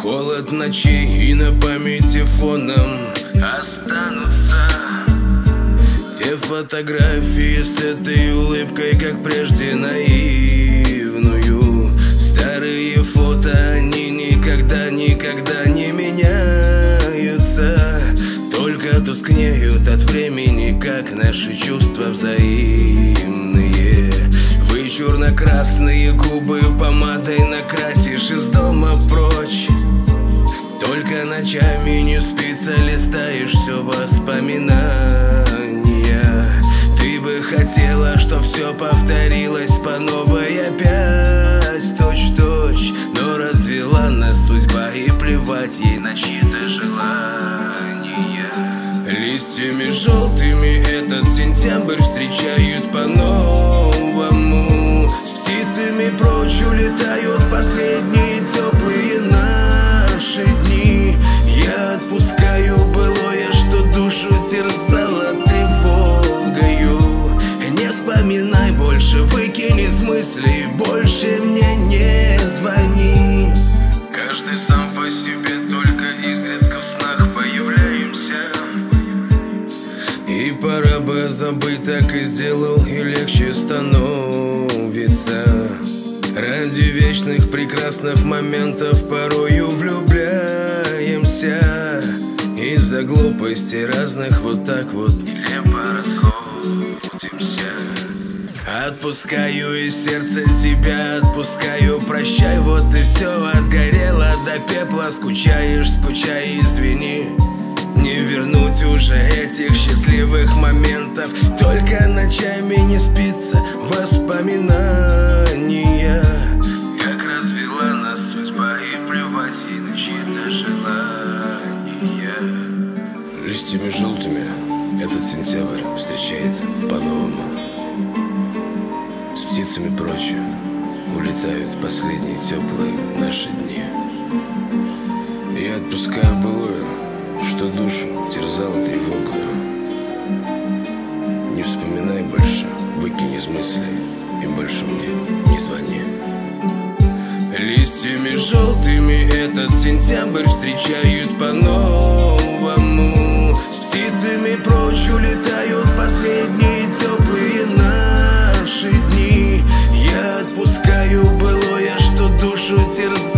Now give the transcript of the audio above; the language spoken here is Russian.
Холод ночей и на памяти фоном останутся те фотографии с этой улыбкой, как прежде наивную. Старые фото, они никогда не меняются, только тускнеют от времени, как наши чувства взаимные. Вычурно-красные губы помадой накрасишь из дома прочь, только ночами не спится, листаешь все воспоминания. Ты бы хотела, чтоб все повторилось по новой опять, точь-в-точь, но развела нас судьба, и плевать ей на чьи-то желания. Листьями желтыми этот сентябрь встречают по-новому. С птицами прочь улетают последние теплые наши дни. Я отпускаю былое, что душу терзало тревогою. Не вспоминай больше, выкинь из мыслей, больше мне не звони. Каждый сам по себе, только изредка в снах появляемся. И пора бы забыть, так и сделал, и легче становится. Ради вечных прекрасных моментов порою влюбляемся. Из-за глупостей разных вот так вот нелепо расходимся. Отпускаю из сердца тебя, отпускаю, прощай, вот и все, отгорело до пепла. Скучаешь, скучай, извини, не вернуть уже этих счастливых моментов, только ночами не спится воспоминания. Как развела нас судьба, и плевать ей на чьи-то желания. Листьями желтыми этот сентябрь встречает по-новому. С птицами прочь улетают последние теплые наши дни. Я отпускаю былое, что душу терзала тревогою. Не вспоминай больше, выкинь из мыслей, и больше мне не звони. Листьями желтыми этот сентябрь встречают по-новому. С птицами прочь улетают последние теплые наши дни. Я отпускаю былое, что душу терзает